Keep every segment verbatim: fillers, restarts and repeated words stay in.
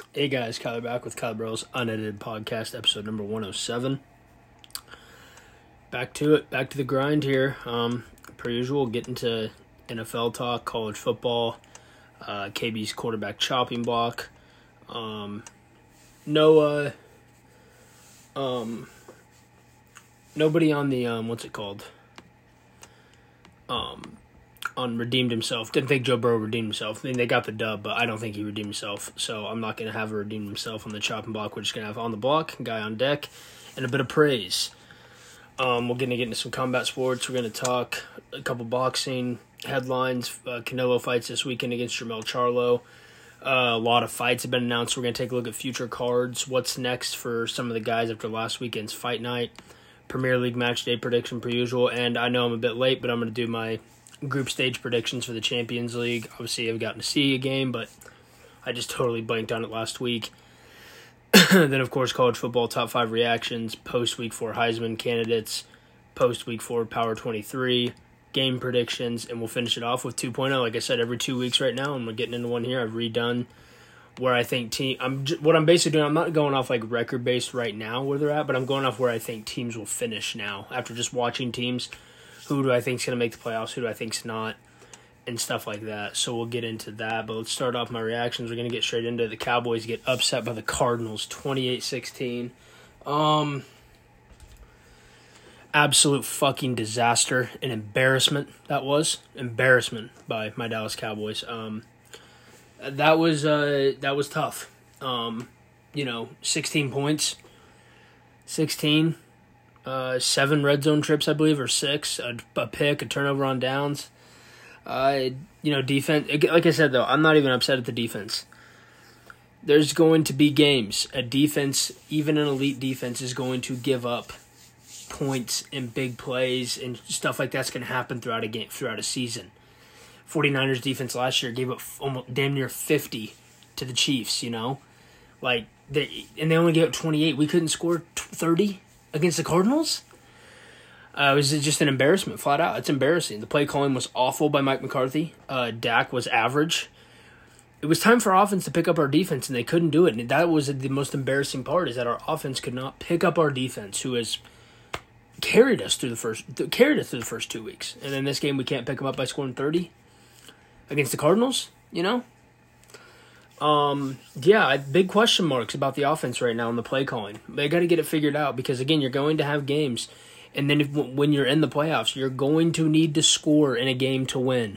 Hey guys, Kyler back with Kyler Bros Unedited Podcast, episode number one oh seven. Back to it, back to the grind here. Um, per usual, get into N F L talk, college football, uh, K B's quarterback chopping block. Um, no, uh, um, nobody on the, um, what's it called? Um, on redeemed himself. Didn't think Joe Burrow redeemed himself. I mean, they got the dub, but I don't think he redeemed himself. So I'm not going to have a redeemed himself on the chopping block. We're just going to have on the block, guy on deck, and a bit of praise. Um, we're going to get into some combat sports. We're going to talk a couple boxing headlines. Uh, Canelo fights this weekend against Jermell Charlo. Uh, a lot of fights have been announced. We're going to take a look at future cards. What's next for some of the guys after last weekend's fight night. Premier League match day prediction per usual. And I know I'm a bit late, but I'm going to do my group stage predictions for the Champions League. Obviously, I've gotten to see a game, but I just totally blanked on it last week. Then, of course, college football top five reactions, post-week four Heisman candidates, post-week four Power twenty-three, game predictions, and we'll finish it off with two point oh. Like I said, every two weeks right now, and we're getting into one here. I've redone where I think team. I'm what I'm basically doing. I'm not going off like record based right now where they're at, but I'm going off where I think teams will finish now after just watching teams. Who do I think is going to make the playoffs? Who do I think is not? And stuff like that. So we'll get into that. But let's start off my reactions. We're going to get straight into it. The Cowboys get upset by the Cardinals, twenty-eight sixteen. Um, absolute fucking disaster. An embarrassment, that was. Embarrassment by my Dallas Cowboys. Um, that was uh, that was tough. Um, you know, sixteen points. sixteen. Uh, seven red zone trips, I believe, or six. A, a pick, a turnover on downs. Uh, you know, defense. Like I said, though, I'm not even upset at the defense. There's going to be games. A defense, even an elite defense, is going to give up points and big plays and stuff like that's going to happen throughout a game, throughout a season. 49ers defense last year gave up almost damn near fifty to the Chiefs. You know, like they and they only gave up twenty-eight. We couldn't score thirty. Against the Cardinals? Uh, it was just an embarrassment, flat out. It's embarrassing. The play calling was awful by Mike McCarthy. Uh, Dak was average. It was time for offense to pick up our defense, and they couldn't do it. And that was the most embarrassing part, is that our offense could not pick up our defense, who has carried us through the first carried us through the first two weeks. And in this game, we can't pick them up by scoring thirty against the Cardinals. You know. Um, yeah, big question marks about the offense right now and the play calling. They got to get it figured out because, again, you're going to have games. And then if, when you're in the playoffs, you're going to need to score in a game to win.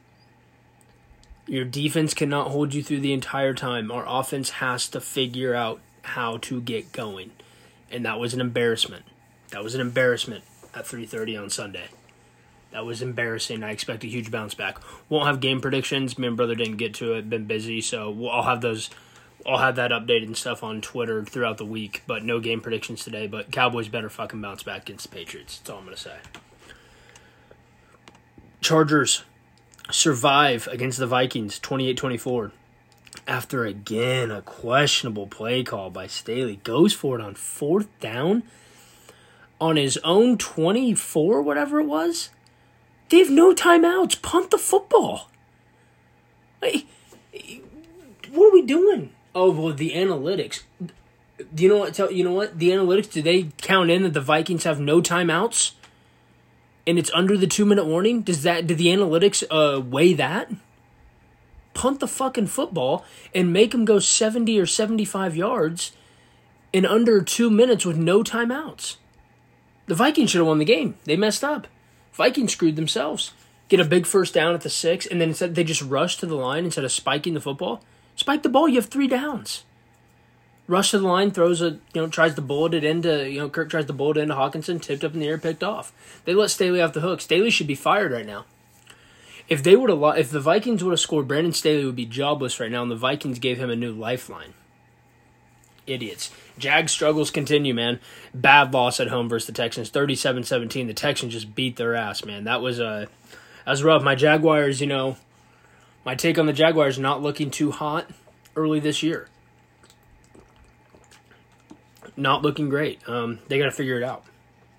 Your defense cannot hold you through the entire time. Our offense has to figure out how to get going. And that was an embarrassment. That was an embarrassment at three thirty on Sunday. That was embarrassing. I expect a huge bounce back. Won't have game predictions. Me and brother didn't get to it. Been busy, so we'll, I'll have those. I'll have that updated and stuff on Twitter throughout the week. But no game predictions today. But Cowboys better fucking bounce back against the Patriots. That's all I'm gonna say. Chargers survive against the Vikings, twenty-eight twenty-four. After again a questionable play call by Staley, goes for it on fourth down on his own twenty-four, whatever it was. They have no timeouts. Punt the football. Like, what are we doing? Oh, well, the analytics. Do you know what? Tell you know what? The analytics. Do they count in that the Vikings have no timeouts, and it's under the two-minute warning? Does that? Did the analytics uh, weigh that? Punt the fucking football and make them go seventy or seventy-five yards in under two minutes with no timeouts. The Vikings should have won the game. They messed up. Vikings screwed themselves. Get a big first down at the six, and then instead they just rush to the line instead of spiking the football. Spike the ball, you have three downs. Rush to the line, throws a, you know, tries to bullet it into, you know, Kirk tries to bullet it into Hawkinson, tipped up in the air, picked off. They let Staley off the hook. Staley should be fired right now. If they would have, if the Vikings would have scored, Brandon Staley would be jobless right now, and the Vikings gave him a new lifeline. Idiots. Jags struggles continue, man. Bad loss at home versus the Texans, thirty-seven seventeen. The Texans just beat their ass, man. That was uh, that was rough. My Jaguars, you know, my take on the Jaguars not looking too hot early this year. Not looking great. Um, they got to figure it out.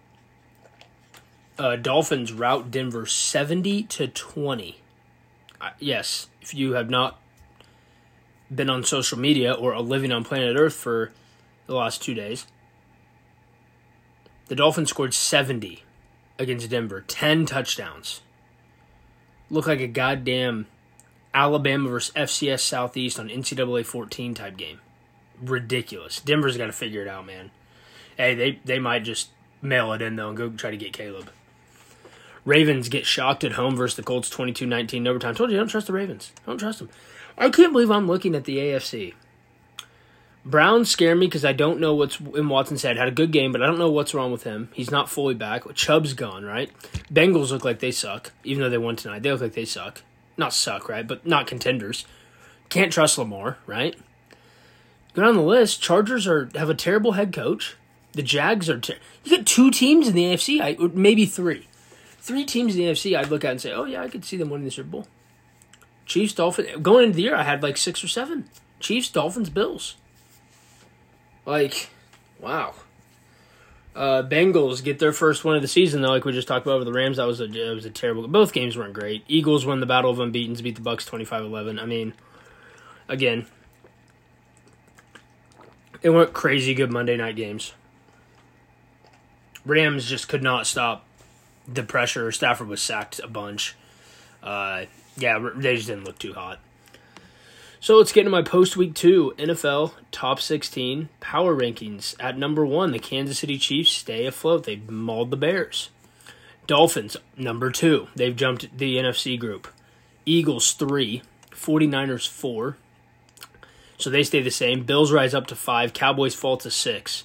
Uh, Dolphins rout Denver seventy to twenty. Uh, yes, if you have not been on social media or living on planet Earth for the last two days. The Dolphins scored seventy against Denver, ten touchdowns. Looked like a goddamn Alabama versus F C S Southeast on N C double A fourteen type game. Ridiculous. Denver's got to figure it out, man. Hey, they, they might just mail it in, though, and go try to get Caleb. Ravens get shocked at home versus the Colts twenty-two nineteen in overtime. I told you, I don't trust the Ravens. I don't trust them. I can't believe I'm looking at the A F C. Browns scare me because I don't know what's in Watson's head. Had a good game, but I don't know what's wrong with him. He's not fully back. Chubb's gone, right? Bengals look like they suck, even though they won tonight. They look like they suck. Not suck, right? But not contenders. Can't trust Lamar, right? Go down the list. Chargers are have a terrible head coach. The Jags are ter- you got two teams in the A F C, I, maybe three. Three teams in the A F C I'd look at and say, oh, yeah, I could see them winning the Super Bowl. Chiefs, Dolphins. Going into the year, I had like six or seven. Chiefs, Dolphins, Bills. Like, wow. Uh, Bengals get their first win of the season, though, like we just talked about over the Rams. That was a, it was a terrible. Both games weren't great. Eagles won the Battle of Unbeatens, beat the Bucks twenty-five eleven. I mean, again, it weren't crazy good Monday night games. Rams just could not stop the pressure. Stafford was sacked a bunch. Uh, yeah, they just didn't look too hot. So let's get into my post-week two N F L top sixteen power rankings. At number one, the Kansas City Chiefs stay afloat. They mauled the Bears. Dolphins, number two. They've jumped the N F C group. Eagles, three. 49ers, four. So they stay the same. Bills rise up to five. Cowboys fall to six.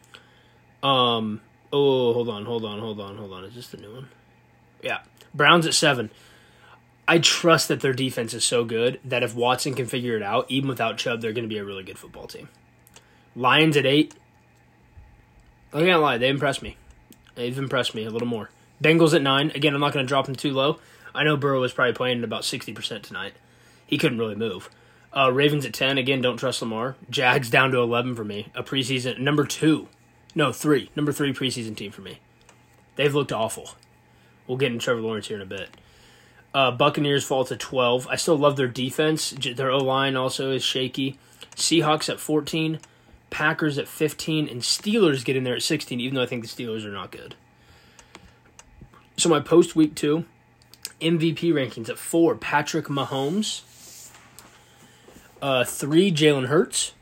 Um. Oh, hold on, hold on, hold on, hold on. Is this the new one? Yeah. Browns at seven. I trust that their defense is so good that if Watson can figure it out, even without Chubb, they're going to be a really good football team. Lions at eight. I can't lie, they impressed me. They've impressed me a little more. Bengals at nine. Again, I'm not going to drop them too low. I know Burrow was probably playing at about sixty percent tonight. He couldn't really move. Uh, Ravens at ten. Again, don't trust Lamar. Jags down to eleven for me. A preseason. Number two. No, three. Number three preseason team for me. They've looked awful. We'll get into Trevor Lawrence here in a bit. Uh, Buccaneers fall to twelve. I still love their defense. Their O-line also is shaky. Seahawks at fourteen. Packers at fifteen. And Steelers get in there at sixteen, even though I think the Steelers are not good. So my post-week two M V P rankings at four, Patrick Mahomes. Uh, three, Jalen Hurts.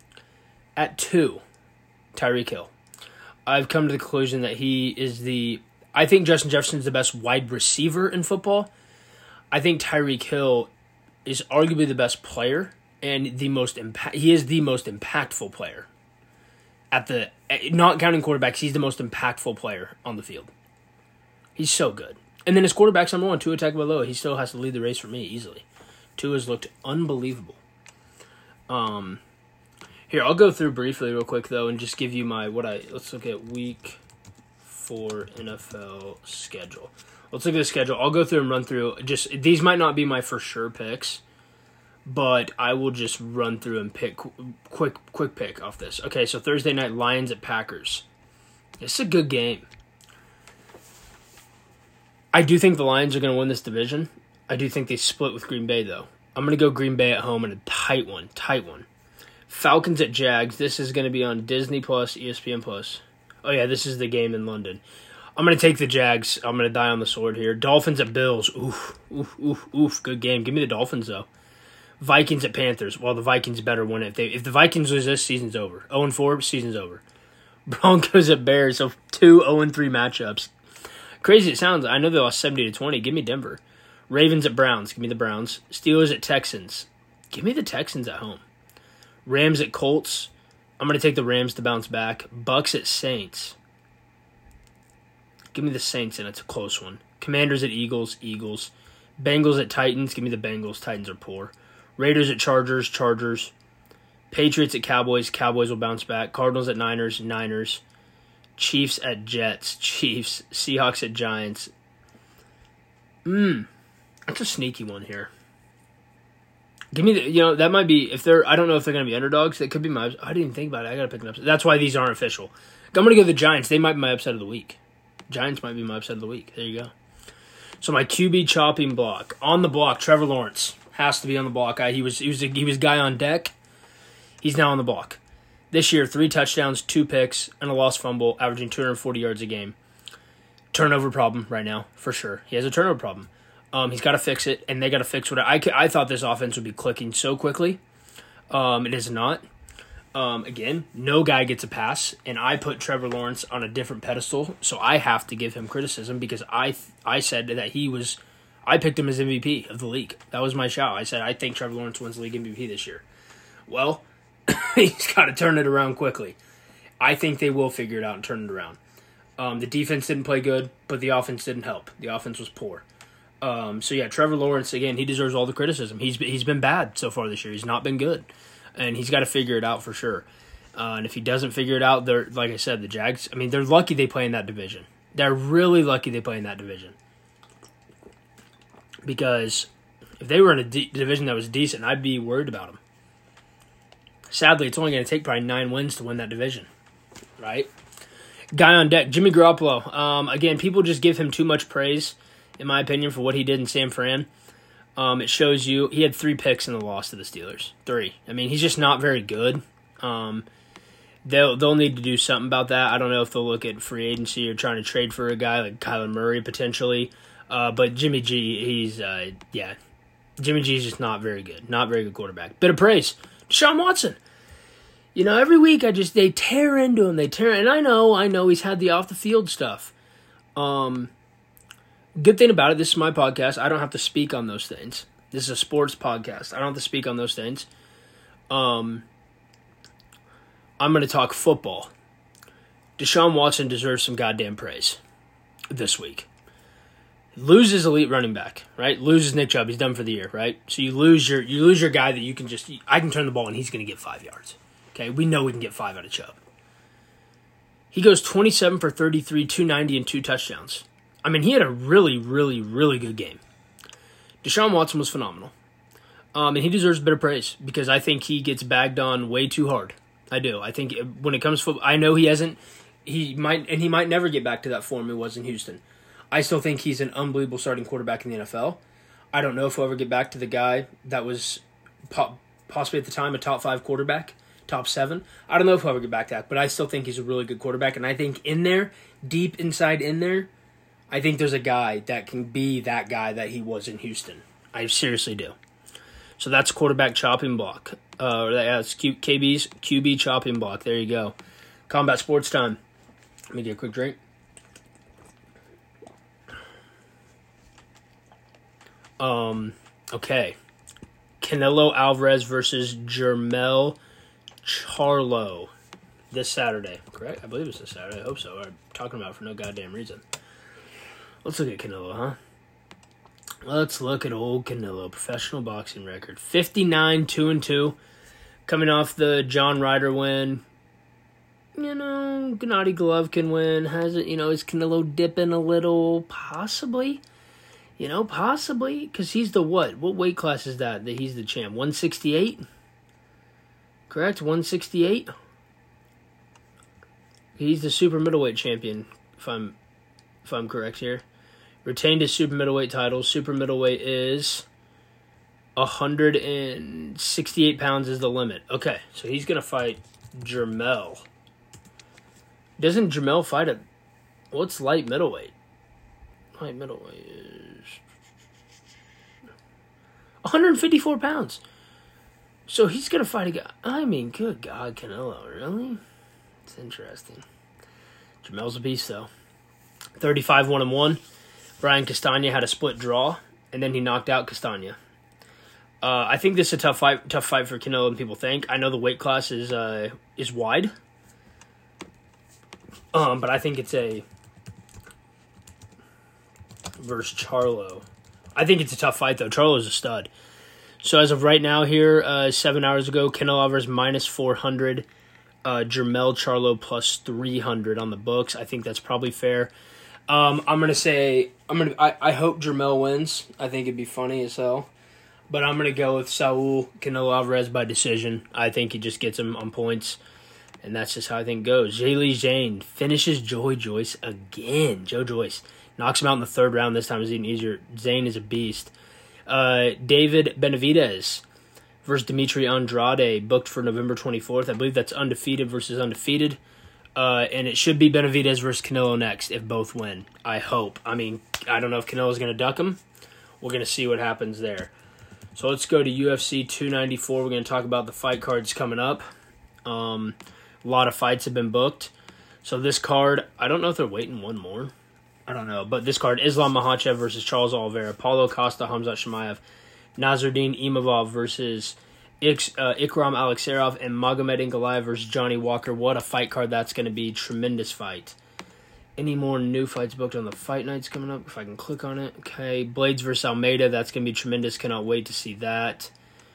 At two, Tyreek Hill. I've come to the conclusion that he is the... I think Justin Jefferson is the best wide receiver in football. I think Tyreek Hill is arguably the best player and the most impact. He is the most impactful player. At the not counting quarterbacks, he's the most impactful player on the field. He's so good. And then his quarterback's number one, Tua Tagovailoa. He still has to lead the race for me easily. Tua's looked unbelievable. Um, here I'll go through briefly, real quick though, and just give you my what I. Let's look at week four N F L schedule. Let's look at the schedule. I'll go through and run through. Just these might not be my for sure picks, but I will just run through and pick quick, quick pick off this. Okay, so Thursday night, Lions at Packers. This is a good game. I do think the Lions are going to win this division. I do think they split with Green Bay though. I'm going to go Green Bay at home in a tight one, tight one. Falcons at Jags. This is going to be on Disney Plus, E S P N Plus. Oh yeah, this is the game in London. I'm going to take the Jags. I'm going to die on the sword here. Dolphins at Bills. Oof, oof, oof, oof. Good game. Give me the Dolphins, though. Vikings at Panthers. Well, the Vikings better win it. If, they, if the Vikings lose this, season's over. oh and four, season's over. Broncos at Bears. So two oh and three matchups. Crazy it sounds. I know they lost seventy to twenty. Give me Denver. Ravens at Browns. Give me the Browns. Steelers at Texans. Give me the Texans at home. Rams at Colts. I'm going to take the Rams to bounce back. Bucks at Saints. Give me the Saints, and it's a close one. Commanders at Eagles, Eagles. Bengals at Titans, give me the Bengals. Titans are poor. Raiders at Chargers, Chargers. Patriots at Cowboys, Cowboys will bounce back. Cardinals at Niners, Niners. Chiefs at Jets, Chiefs. Seahawks at Giants. Mmm, that's a sneaky one here. Give me the, you know, that might be, if they're, I don't know if they're going to be underdogs. That could be my, I didn't even think about it. I got to pick an upset. That's why these aren't official. I'm going to go the Giants. They might be my upset of the week. Giants might be my upset of the week. There you go. So my Q B chopping block. On the block, Trevor Lawrence. Has to be on the block. He was he was he was guy on deck. He's now on the block. This year, three touchdowns, two picks, and a lost fumble, averaging two hundred forty yards a game. Turnover problem right now, for sure. He has a turnover problem. Um, he's got to fix it, and they got to fix what I, I thought this offense would be clicking so quickly. Um, it is not. Um, again, no guy gets a pass, and I put Trevor Lawrence on a different pedestal, so I have to give him criticism because I I said that he was – I picked him as M V P of the league. That was my shout. I said I think Trevor Lawrence wins the league M V P this year. Well, he's got to turn it around quickly. I think they will figure it out and turn it around. Um, the defense didn't play good, but the offense didn't help. The offense was poor. Um, so, yeah, Trevor Lawrence, again, he deserves all the criticism. He's He's been bad so far this year. He's not been good. And he's got to figure it out for sure. Uh, and if he doesn't figure it out, they're like I said, the Jags, I mean, they're lucky they play in that division. They're really lucky they play in that division. Because if they were in a d- division that was decent, I'd be worried about them. Sadly, it's only going to take probably nine wins to win that division. Right? Guy on deck, Jimmy Garoppolo. Um, again, people just give him too much praise, in my opinion, for what he did in San Fran. Um, it shows you he had three picks in the loss to the Steelers. Three. I mean, he's just not very good. Um, they'll they'll need to do something about that. I don't know if they'll look at free agency or trying to trade for a guy like Kyler Murray potentially. Uh, but Jimmy G, he's uh, yeah, Jimmy G is just not very good. Not very good quarterback. Bit of praise, Deshaun Watson. You know, every week I just they tear into him. They tear, and I know, I know he's had the off the field stuff. Um. Good thing about it, this is my podcast. I don't have to speak on those things. This is a sports podcast. I don't have to speak on those things. Um, I'm going to talk football. Deshaun Watson deserves some goddamn praise this week. Loses elite running back, right? Loses Nick Chubb. He's done for the year, right? So you lose your you lose your guy that you can just I can turn the ball and he's going to get five yards. Okay, we know we can get five out of Chubb. He goes twenty-seven for thirty-three, two ninety, and two touchdowns. I mean, he had a really, really, really good game. Deshaun Watson was phenomenal. Um, and he deserves a bit of praise because I think he gets bagged on way too hard. I do. I think when it comes to football, I know he hasn't, he might, and he might never get back to that form he was in Houston. I still think he's an unbelievable starting quarterback in the N F L. I don't know if he'll ever get back to the guy that was po- possibly at the time a top five quarterback, top seven. I don't know if he'll ever get back to that, but I still think he's a really good quarterback. And I think in there, deep inside in there, I think there's a guy that can be that guy that he was in Houston. I seriously do. So that's quarterback chopping block. Uh, that's Q- K B's Q B chopping block. There you go. Combat Sports Time. Let me get a quick drink. Um. Okay. Canelo Alvarez versus Jermell Charlo this Saturday. Correct? I believe it's this Saturday. I hope so. I'm talking about it for no goddamn reason. Let's look at Canelo, huh? Let's look at old Canelo. Professional boxing record. fifty-nine, two and two. Coming off the John Ryder win. You know, Gennady Golovkin win. Has it, you know, is Canelo dipping a little? Possibly. You know, possibly. Because he's the what? What weight class is that that he's the champ? one sixty-eight? Correct? one sixty-eight? He's the super middleweight champion, if I'm if I'm correct here. Retained his super middleweight title. Super middleweight is one hundred sixty-eight pounds is the limit. Okay, so he's going to fight Jermell. Doesn't Jermell fight at... What's light middleweight? Light middleweight is... one hundred fifty-four pounds. So he's going to fight a guy... I mean, good God, Canelo, really? It's interesting. Jermell's a beast, though. thirty-five one and one. Brian Castagna had a split draw, and then he knocked out Castagna. Uh, I think this is a tough fight, tough fight for Canelo than people think. I know the weight class is uh, is wide, um, but I think it's a versus Charlo. I think it's a tough fight though. Charlo's a stud. So as of right now, here uh, seven hours ago, Canelo Alvarez minus four hundred, uh, Jermell Charlo plus three hundred on the books. I think that's probably fair. Um, I'm gonna say I'm gonna. I, I hope Jermell wins. I think it'd be funny as hell, but I'm gonna go with Saul Canelo Alvarez by decision. I think he just gets him on points, and that's just how I think it goes. Zhilei Zhang finishes Joe Joyce again. Joe Joyce knocks him out in the third round. This time is even easier. Zhang is a beast. Uh, David Benavidez versus Dimitri Andrade, booked for November twenty-fourth. I believe that's undefeated versus undefeated. Uh, and it should be Benavidez versus Canelo next if both win. I hope. I mean, I don't know if Canelo's going to duck him. We're going to see what happens there. So let's go to U F C two ninety-four. We're going to talk about the fight cards coming up. Um, a lot of fights have been booked. So this card, I don't know if they're waiting one more. I don't know. But this card, Islam Makhachev versus Charles Oliveira, Paulo Costa, Hamzat Chimaev, Nasruddin Imavov versus Ik- uh, Ikram Alexerov, and Magomed Ankalaev versus Johnny Walker. What a fight card that's going to be. Tremendous fight. Any more new fights booked on the fight nights coming up? If I can click on it. Okay, Blades versus Almeida. That's going to be tremendous. Cannot wait to see that.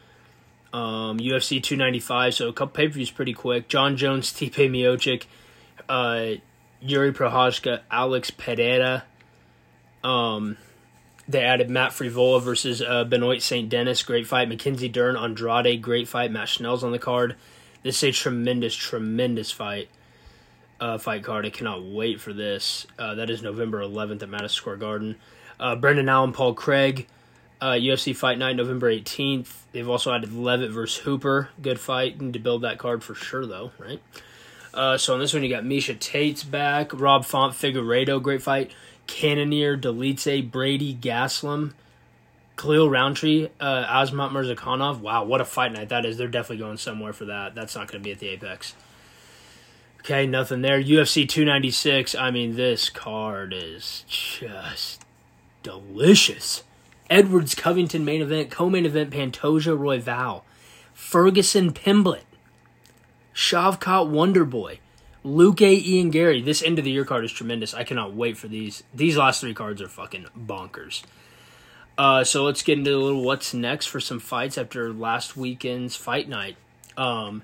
Um, U F C two ninety-five. So a couple pay-per-views pretty quick. John Jones, Stipe Miocic, uh, Yuri Prochazka, Alex Pereira. Um, they added Matt Frivola versus uh, Benoit Saint Denis. Great fight. Mackenzie Dern, Andrade. Great fight. Matt Schnell's on the card. This is a tremendous, tremendous fight. Uh, fight card. I cannot wait for this. Uh, that is November eleventh at Madison Square Garden. Uh, Brendan Allen, Paul Craig, uh, U F C Fight Night, November eighteenth. They've also added Levitt versus Hooper. Good fight. Need to build that card for sure, though, right? Uh, so on this one, you got Misha Tate's back. Rob Font, Figueiredo, great fight. Cannonier, Delice, Brady, Gaslam, Khalil Roundtree, uh, Azmat Mirzakhanov. Wow, what a fight night that is. They're definitely going somewhere for that. That's not going to be at the Apex. Okay, nothing there. U F C two ninety-six. I mean, this card is just delicious. Edwards Covington main event. Co-main event Pantoja Royval. Ferguson Pimblett. Shavkat Wonderboy. Luke A. Ian Gary. This end of the year card is tremendous. I cannot wait for these. These last three cards are fucking bonkers. Uh, so let's get into a little what's next for some fights after last weekend's fight night. Um...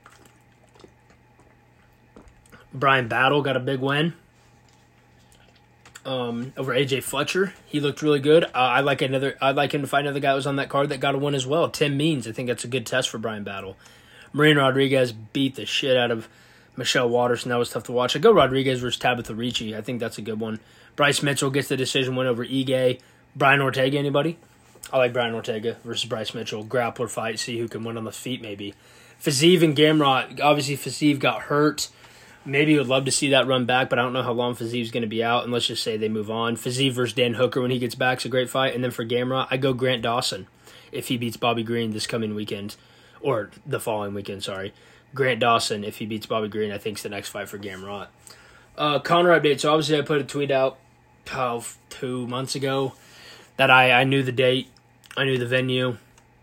Brian Battle got a big win um, over A J Fletcher. He looked really good. Uh, I like another. I'd like him to fight another guy who was on that card that got a win as well. Tim Means. I think that's a good test for Brian Battle. Marina Rodriguez beat the shit out of Michelle Watterson. That was tough to watch. I go Rodriguez versus Tabitha Ricci. I think that's a good one. Bryce Mitchell gets the decision win over Ige. Brian Ortega. Anybody? I like Brian Ortega versus Bryce Mitchell. Grappler fight. See who can win on the feet. Maybe. Fiziev and Gamrot. Obviously, Fiziev got hurt. Maybe would love to see that run back, but I don't know how long Fiziev's going to be out, and let's just say they move on. Fiziev versus Dan Hooker when he gets back is a great fight. And then for Gamrot, I go Grant Dawson if he beats Bobby Green this coming weekend, or the following weekend, sorry. Grant Dawson, if he beats Bobby Green, I think is the next fight for Gamrot. Uh, Conor update. So obviously I put a tweet out oh, two months ago that I, I knew the date, I knew the venue.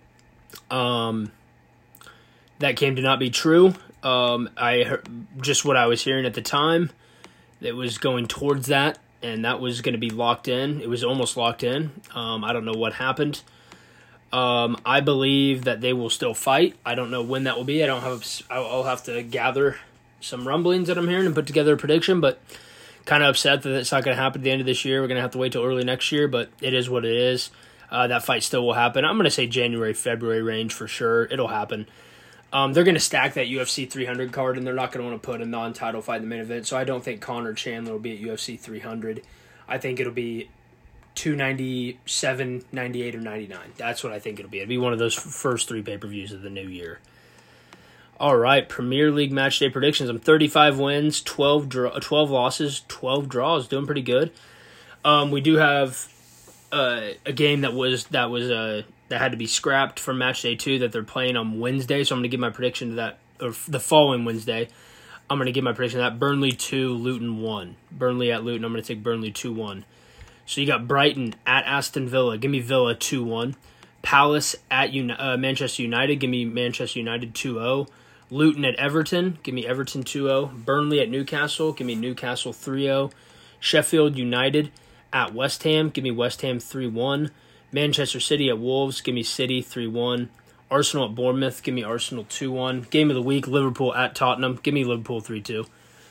Um, that came to not be true. Um, I heard just what I was hearing at the time. It was going towards that, and that was going to be locked in. It was almost locked in. Um, I don't know what happened. Um, I believe that they will still fight. I don't know when that will be. I don't have. I'll have to gather some rumblings that I'm hearing and put together a prediction. But kind of upset that it's not going to happen at the end of this year. We're going to have to wait till early next year. But it is what it is. Uh, that fight still will happen. I'm going to say January, February range for sure. It'll happen. Um, they're going to stack that U F C three hundred card, and they're not going to want to put a non-title fight in the main event. So I don't think Conor Chandler will be at U F C three hundred. I think it'll be two ninety-seven, ninety-eight, or ninety-nine. That's what I think it'll be. It'll be one of those first three pay-per-views of the new year. All right, Premier League match day predictions. I'm thirty-five wins, twelve draw, twelve losses, twelve draws. Doing pretty good. Um, we do have uh, a game that was that was uh, that had to be scrapped from match day two that they're playing on Wednesday. So I'm going to give my prediction to that, or the following Wednesday. I'm going to give my prediction to that. Burnley two, Luton one. Burnley at Luton. I'm going to take Burnley two one. So you got Brighton at Aston Villa. Give me Villa two one. Palace at Uni- uh, Manchester United. Give me Manchester United two oh. Luton at Everton. Give me Everton two oh. Burnley at Newcastle. Give me Newcastle three oh. Sheffield United at West Ham. Give me West Ham three one. Manchester City at Wolves. Give me City three one. Arsenal at Bournemouth. Give me Arsenal two one. Game of the week, Liverpool at Tottenham. Give me Liverpool three two.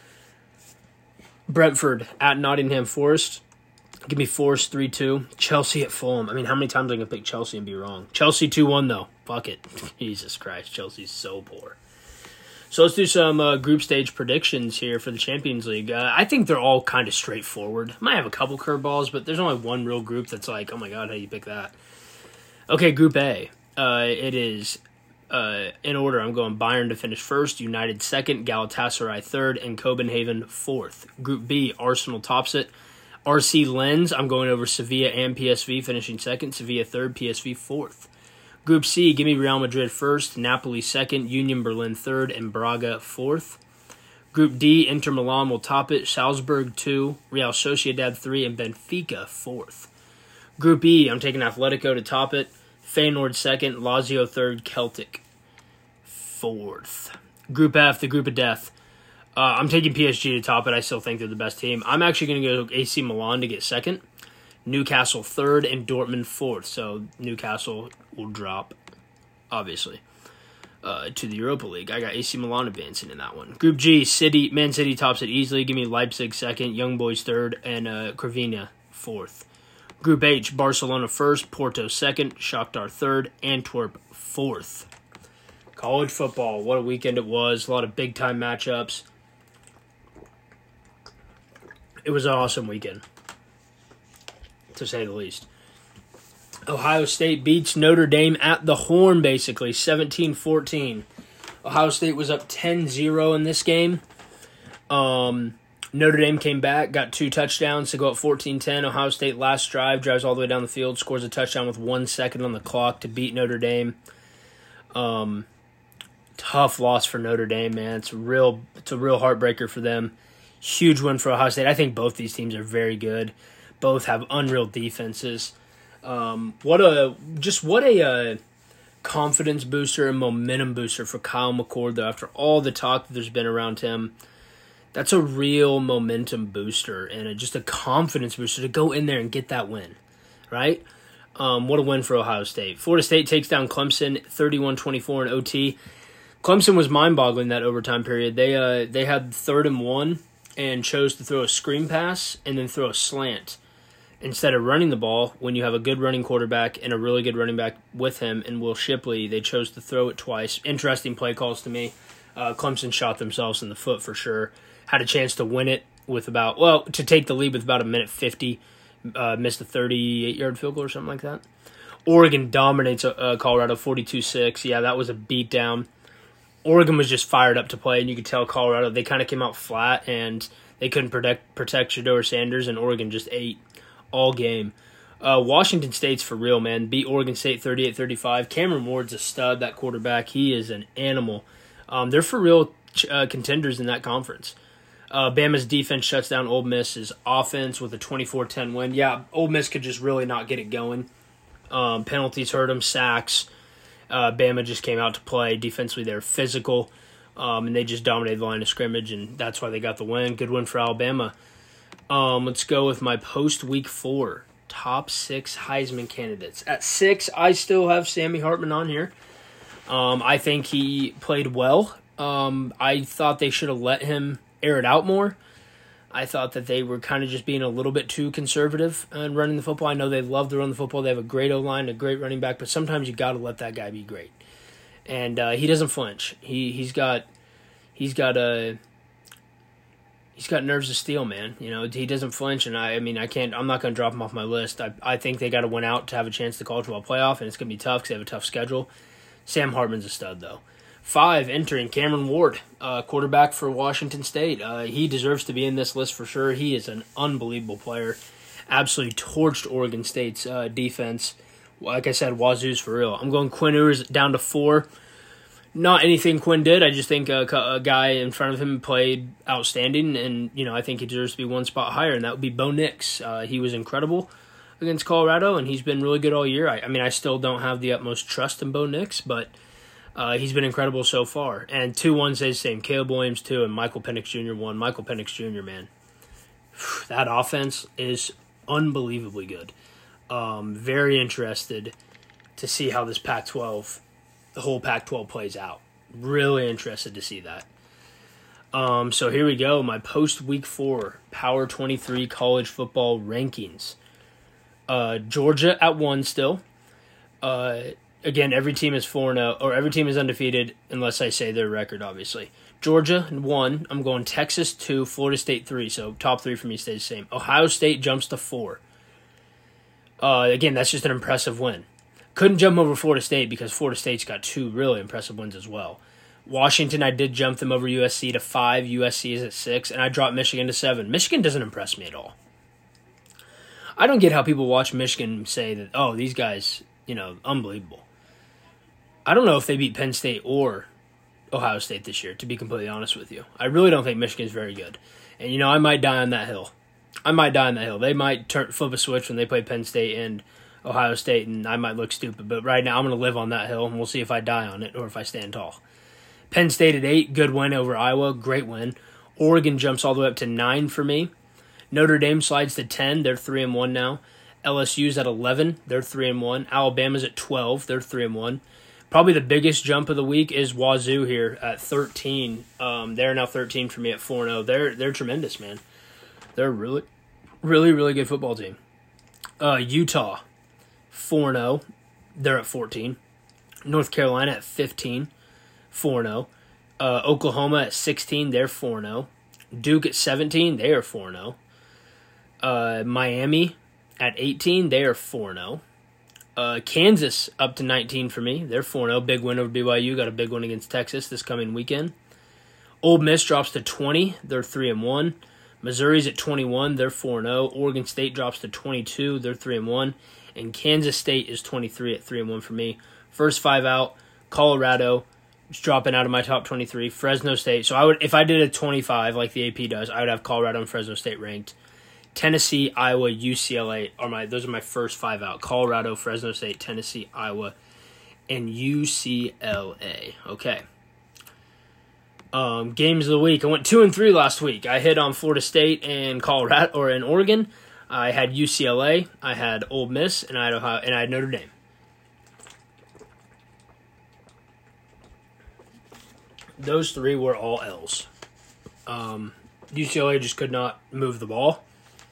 Brentford at Nottingham Forest. Give me Forest three two. Chelsea at Fulham. I mean, how many times am I going to pick Chelsea and be wrong? Chelsea two one, though. Fuck it. Jesus Christ. Chelsea's so poor. So let's do some uh, group stage predictions here for the Champions League. Uh, I think they're all kind of straightforward. Might have a couple curveballs, but there's only one real group that's like, oh my god, how do you pick that? Okay, Group A. Uh, it is uh, in order. I'm going Bayern to finish first, United second, Galatasaray third, and Copenhagen fourth. Group B, Arsenal tops it. R C Lens, I'm going over Sevilla and P S V, finishing second. Sevilla third, P S V fourth. Group C, give me Real Madrid first, Napoli second, Union Berlin third, and Braga fourth. Group D, Inter Milan will top it, Salzburg two, Real Sociedad three, and Benfica fourth. Group E, I'm taking Atletico to top it, Feyenoord second, Lazio third, Celtic fourth. Group F, the group of death. Uh, I'm taking P S G to top it. I still think they're the best team. I'm actually going to go A C Milan to get second, Newcastle third, and Dortmund fourth. So Newcastle will drop, obviously, uh, to the Europa League. I got A C Milan advancing in that one. Group G, City, Man City tops it easily. Give me Leipzig second, Young Boys third, and uh, Crevina fourth. Group H, Barcelona first, Porto second, Shakhtar third, Antwerp fourth. College football, what a weekend it was. A lot of big-time matchups. It was an awesome weekend, to say the least. Ohio State beats Notre Dame at the horn, basically, seventeen fourteen. Ohio State was up ten zero in this game. Um, Notre Dame came back, got two touchdowns to go up fourteen ten. Ohio State last drive, drives all the way down the field, scores a touchdown with one second on the clock to beat Notre Dame. Um, tough loss for Notre Dame, man. It's a real, it's a real heartbreaker for them. Huge win for Ohio State. I think both these teams are very good. Both have unreal defenses. Um, what a just what a uh, confidence booster and momentum booster for Kyle McCord, though. After all the talk that there's been around him, that's a real momentum booster and a, just a confidence booster to go in there and get that win, right? Um, what a win for Ohio State. Florida State takes down Clemson thirty-one twenty-four in O T. Clemson was mind-boggling that overtime period. They uh, they had third and one and chose to throw a screen pass and then throw a slant instead of running the ball. When you have a good running quarterback and a really good running back with him and Will Shipley, they chose to throw it twice. Interesting play calls to me. Uh, Clemson shot themselves in the foot for sure. Had a chance to win it with about, well, to take the lead with about a minute fifty. Uh, missed a thirty-eight-yard field goal or something like that. Oregon dominates uh, Colorado forty-two six. Yeah, that was a beatdown. Oregon was just fired up to play, and you could tell Colorado, they kind of came out flat, and they couldn't protect protect Shedeur Sanders, and Oregon just ate all game. Uh, Washington State's for real, man. Beat Oregon State thirty-eight thirty-five. Cameron Ward's a stud, that quarterback. He is an animal. Um, they're for real uh, contenders in that conference. Uh, Bama's defense shuts down Ole Miss's offense with a twenty-four ten win. Yeah, Ole Miss could just really not get it going. Um, penalties hurt them, sacks. Uh, Bama just came out to play. Defensively, they're physical, um, and they just dominated the line of scrimmage, and that's why they got the win. Good win for Alabama. Um, let's go with my post-week four top six Heisman candidates. At six, I still have Sammy Hartman on here. Um, I think he played well. Um, I thought they should have let him air it out more. I thought that they were kind of just being a little bit too conservative in running the football. I know they love to run the football. They have a great O-line, a great running back, but sometimes you got to let that guy be great. And uh, he doesn't flinch. He he's got he's got a he's got nerves of steel, man. You know, he doesn't flinch, and I I mean I can't. I'm not going to drop him off my list. I I think they got to win out to have a chance to college football playoff, and it's going to be tough because they have a tough schedule. Sam Hartman's a stud, though. Five, entering Cameron Ward, uh, quarterback for Washington State. Uh, he deserves to be in this list for sure. He is an unbelievable player. Absolutely torched Oregon State's uh, defense. Like I said, Wazoo's for real. I'm going Quinn Ewers down to four. Not anything Quinn did. I just think a, a guy in front of him played outstanding, and you know I think he deserves to be one spot higher, and that would be Bo Nix. Uh, he was incredible against Colorado, and he's been really good all year. I, I mean, I still don't have the utmost trust in Bo Nix, but Uh, he's been incredible so far. And two one stays the same. Caleb Williams, two, and Michael Penix Junior one. Michael Penix Junior, man. That offense is unbelievably good. Um, very interested to see how this Pac twelve, the whole Pac twelve plays out. Really interested to see that. Um, so here we go. My post-week four Power twenty-three college football rankings. Uh, Georgia at one still. Uh... Again, every team is four and oh, or every team is undefeated unless I say their record, obviously. Georgia, one. I'm going Texas, two. Florida State, three. So top three for me stays the same. Ohio State jumps to four. Uh, again, that's just an impressive win. Couldn't jump over Florida State because Florida State's got two really impressive wins as well. Washington, I did jump them over U S C to five. U S C is at six, and I dropped Michigan to seven. Michigan doesn't impress me at all. I don't get how people watch Michigan and say that, oh, these guys, you know, unbelievable. I don't know if they beat Penn State or Ohio State this year, to be completely honest with you. I really don't think Michigan's very good. And, you know, I might die on that hill. I might die on that hill. They might turn, flip a switch when they play Penn State and Ohio State, and I might look stupid. But right now, I'm going to live on that hill, and we'll see if I die on it or if I stand tall. Penn State at eight, good win over Iowa, great win. Oregon jumps all the way up to nine for me. Notre Dame slides to ten, they're three and one now. L S U's at eleven, they're three and one. Alabama's at twelve, they're three and one. Probably the biggest jump of the week is Wazoo here at thirteen. Um, they're now thirteen for me at four and oh. They're they're tremendous, man. They're a really, really, really good football team. Uh, Utah, four and oh. They're at fourteen. North Carolina at fifteen, four and oh. Uh, Oklahoma at sixteen, they're four and oh. Duke at seventeen, they are four and oh. Uh, Miami at eighteen, they are four and oh. Uh, Kansas up to nineteen for me. They're four and oh. Big win over B Y U. Got a big one against Texas this coming weekend. Ole Miss drops to twenty. They're three and one. Missouri's at twenty-one. They're four and oh. Oregon State drops to twenty-two. They're three and one. And Kansas State is twenty-three at three and one for me. First five out. Colorado is dropping out of my top twenty-three. Fresno State. So I would, if I did a twenty-five like the A P does, I would have Colorado and Fresno State ranked. Tennessee, Iowa, U C L A are my those are my first five out. Colorado, Fresno State, Tennessee, Iowa, and U C L A. Okay. Um, games of the week. I went two and three last week. I hit on Florida State and Colorado or in Oregon. I had U C L A, I had Ole Miss, and I had Ohio, and I had Notre Dame. Those three were all L's. Um, U C L A just could not move the ball.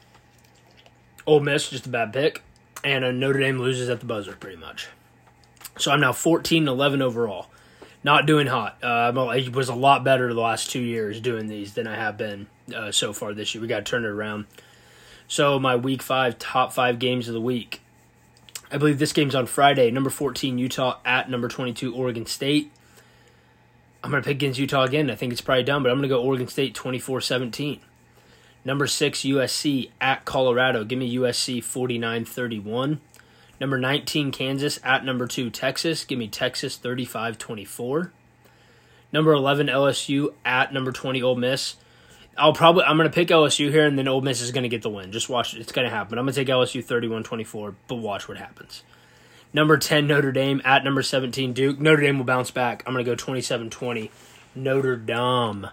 Ole Miss, just a bad pick. And uh, Notre Dame loses at the buzzer, pretty much. So I'm now fourteen and eleven overall. Not doing hot. Uh, I was a lot better the last two years doing these than I have been uh, so far this year. We got to turn it around. So my week five, top five games of the week. I believe this game's on Friday. Number fourteen, Utah at number twenty-two, Oregon State. I'm going to pick against Utah again. I think it's probably done, but I'm going to go Oregon State twenty-four seventeen. Number six, U S C at Colorado. Give me U S C forty-nine thirty-one. Number nineteen, Kansas at number two, Texas. Give me Texas thirty-five twenty-four. Number eleven, L S U at number twenty, Ole Miss. I'll probably I'm going to pick L S U here, and then Ole Miss is going to get the win. Just watch it. It's going to happen. I'm going to take L S U thirty-one twenty-four, but watch what happens. Number ten, Notre Dame at number seventeen, Duke. Notre Dame will bounce back. I'm going to go twenty-seven twenty, Notre Dame.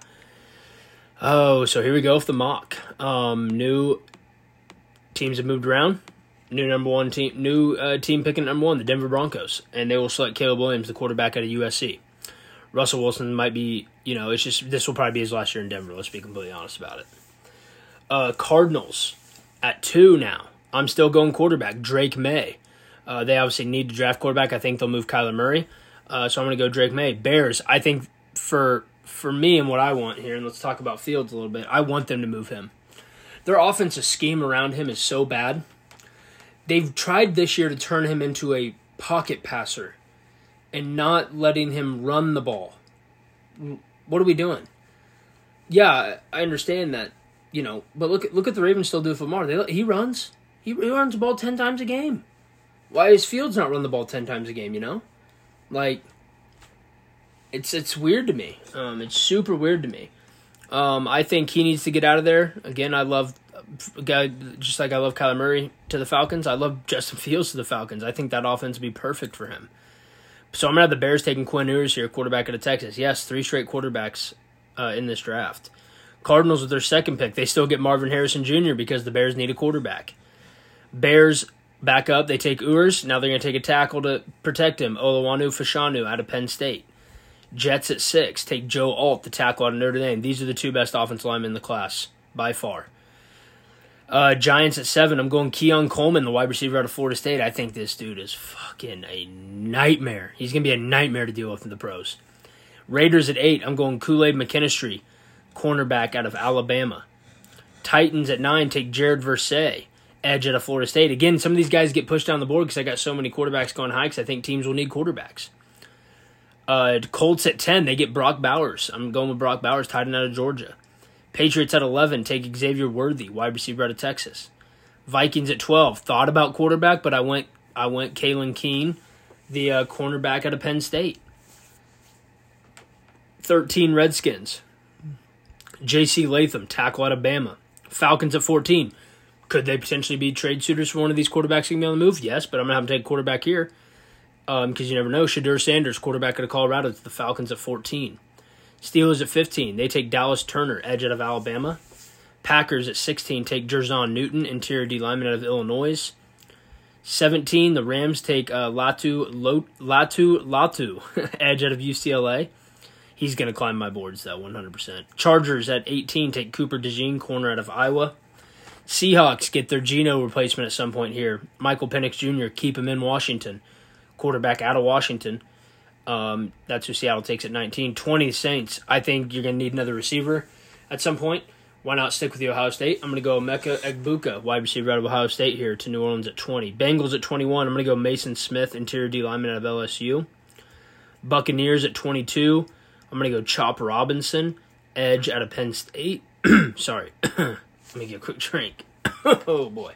Oh, so here we go with the mock. Um, new teams have moved around. New number one team, new uh, team picking number one, the Denver Broncos, and they will select Caleb Williams, the quarterback out of U S C. Russell Wilson might be, you know, it's just this will probably be his last year in Denver. Let's be completely honest about it. Uh, Cardinals at two now. I'm still going quarterback, Drake May. Uh, they obviously need to draft quarterback. I think they'll move Kyler Murray, uh, so I'm going to go Drake May. Bears. I think for. For me and what I want here, and let's talk about Fields a little bit, I want them to move him. Their offensive scheme around him is so bad. They've tried this year to turn him into a pocket passer and not letting him run the ball. What are we doing? Yeah, I understand that, you know, but look, look at the Ravens still do for Lamar. They, he runs. He, he runs the ball ten times a game. Why is Fields not run the ball ten times a game, you know? Like... It's it's weird to me. Um, it's super weird to me. Um, I think he needs to get out of there. Again, I love a guy just like I love Kyler Murray to the Falcons. I love Justin Fields to the Falcons. I think that offense would be perfect for him. So I'm gonna have the Bears taking Quinn Ewers here, quarterback out of Texas. Yes, three straight quarterbacks uh, in this draft. Cardinals with their second pick. They still get Marvin Harrison Junior because the Bears need a quarterback. Bears back up. They take Ewers. Now they're gonna take a tackle to protect him. Olawanu Fashanu out of Penn State. Jets at six. Take Joe Alt, the tackle out of Notre Dame. These are the two best offensive linemen in the class, by far. Uh, Giants at seven. I'm going Keon Coleman, the wide receiver out of Florida State. I think this dude is fucking a nightmare. He's going to be a nightmare to deal with in the pros. Raiders at eight. I'm going Kool-Aid McKinstry, cornerback out of Alabama. Titans at nine. Take Jared Versay. edge out of Florida State. Again, some of these guys get pushed down the board because I got so many quarterbacks going high because I think teams will need quarterbacks. Uh, Colts at ten, they get Brock Bowers. I'm going with Brock Bowers, tight end out of Georgia. Patriots at eleven, take Xavier Worthy, wide receiver out of Texas. Vikings at twelve, thought about quarterback, but I went I went Kalen Keene, the uh, cornerback out of Penn State. thirteen, Redskins. J C Latham, tackle out of Bama. Falcons at fourteen. Could they potentially be trade suitors for one of these quarterbacks who can be on the move? Yes, but I'm going to have to take a quarterback here because um, you never know. Shadur Sanders, quarterback out of Colorado, to the Falcons at fourteen. Steelers at fifteen. They take Dallas Turner, edge out of Alabama. Packers at sixteen take Jerzon Newton, interior D lineman out of Illinois. seventeen, the Rams take uh, Latu, Latu, Latu, edge out of U C L A. He's going to climb my boards, though, one hundred percent. Chargers at eighteen take Cooper DeJean, corner out of Iowa. Seahawks get their Geno replacement at some point here. Michael Penix Junior, keep him in Washington. Quarterback out of Washington. Um, that's who Seattle takes at nineteen. twenty, Saints. I think you're going to need another receiver at some point. Why not stick with the Ohio State? I'm going to go Emeka Egbuka, wide receiver out of Ohio State here to New Orleans at twenty. Bengals at twenty-one. I'm going to go Mason Smith, interior D lineman out of L S U. Buccaneers at twenty-two. I'm going to go Chop Robinson, edge out of Penn State. Sorry. Let me get a quick drink. Oh, boy.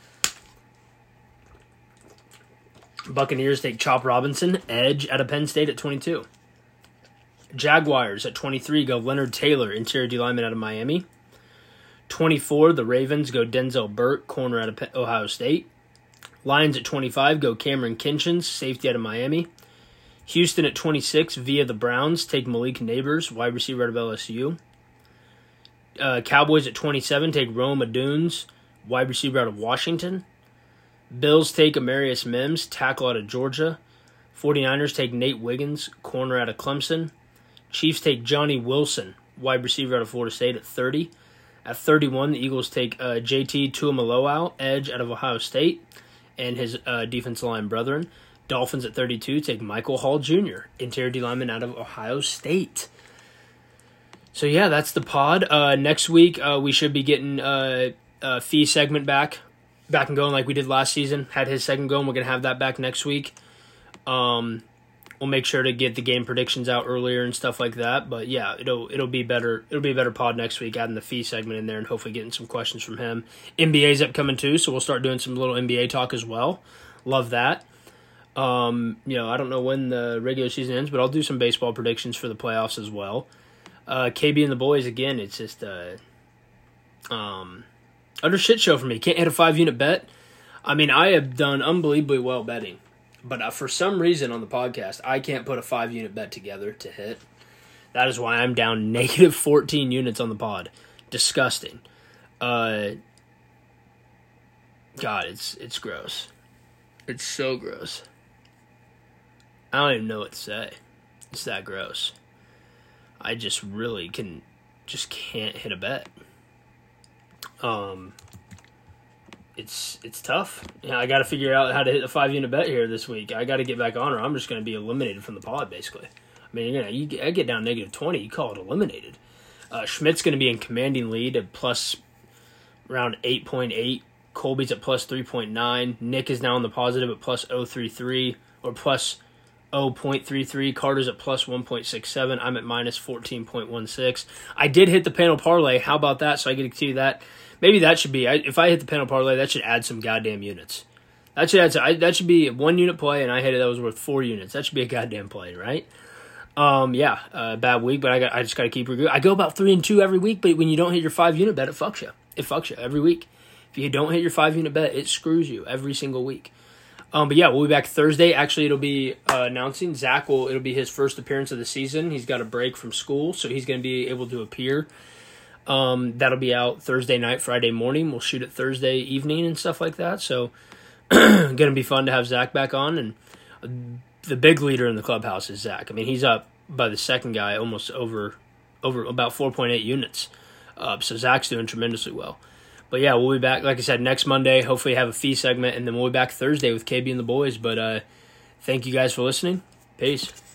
Buccaneers take Chop Robinson, edge out of Penn State at twenty-two. Jaguars at twenty-three go Leonard Taylor, interior D lineman out of Miami. twenty-four, the Ravens go Denzel Burke, corner out of Ohio State. Lions at twenty-five go Cameron Kinchins, safety out of Miami. Houston at twenty-six, via the Browns, take Malik Neighbors, wide receiver out of L S U. Uh, Cowboys at twenty-seven take Rome Adunes, wide receiver out of Washington. Bills take Amarius Mims, tackle out of Georgia. 49ers take Nate Wiggins, corner out of Clemson. Chiefs take Johnny Wilson, wide receiver out of Florida State at thirty. At thirty-one, the Eagles take uh, J T Tuimoloau, edge out of Ohio State, and his uh, defensive line brethren. Dolphins at thirty-two take Michael Hall Junior, interior D lineman out of Ohio State. So, yeah, that's the pod. Uh, next week, uh, we should be getting uh, a fee segment back, back and going like we did last season. Had his segment going. We're going to have that back next week. Um, we'll make sure to get the game predictions out earlier and stuff like that. But, yeah, it'll it'll be better. It'll be a better pod next week, adding the fee segment in there and hopefully getting some questions from him. N B A's upcoming, too, so we'll start doing some little N B A talk as well. Love that. Um, you know, I don't know when the regular season ends, but I'll do some baseball predictions for the playoffs as well. Uh, K B and the boys, again, it's just a um, utter shit show for me. Can't hit a five-unit bet. I mean, I have done unbelievably well betting, but uh, for some reason on the podcast, I can't put a five-unit bet together to hit. That is why I'm down negative fourteen units on the pod. Disgusting. Uh, God, it's it's gross. It's so gross. I don't even know what to say. It's that gross. I just really can, just can't hit a bet. Um, it's it's tough. You know, I got to figure out how to hit the five unit bet here this week. I got to get back on, or I'm just going to be eliminated from the pod. Basically, I mean, you know, you I get down negative twenty, you call it eliminated. Uh, Schmidt's going to be in commanding lead at plus around eight point eight. Colby's at plus three point nine. Nick is now in the positive at plus zero point three three or plus zero point three three. Carter's at plus one point six seven. I'm at minus fourteen point one six. I did hit the panel parlay. How about that? So I get to see that. Maybe that should be, if I hit the panel parlay, that should add some goddamn units. That should add some, I, that should be a one unit play, and I hit it that was worth four units. That should be a goddamn play, right? Um, yeah, uh, bad week, but I got, I just got to keep it. I go about three and two every week, but when you don't hit your five unit bet, it fucks you. It fucks you every week. If you don't hit your five unit bet, it screws you every single week. Um, but yeah, we'll be back Thursday. Actually, it'll be uh, announcing Zach will. It'll be his first appearance of the season. He's got a break from school, so he's going to be able to appear. Um, that'll be out Thursday night, Friday morning. We'll shoot it Thursday evening and stuff like that. So, going to be fun to have Zach back on. And uh, the big leader in the clubhouse is Zach. I mean, he's up by the second guy, almost over, over about four point eight units. Uh, so Zach's doing tremendously well. But yeah, we'll be back, like I said, next Monday. Hopefully have a fee segment, and then we'll be back Thursday with K B and the boys. But uh, thank you guys for listening. Peace.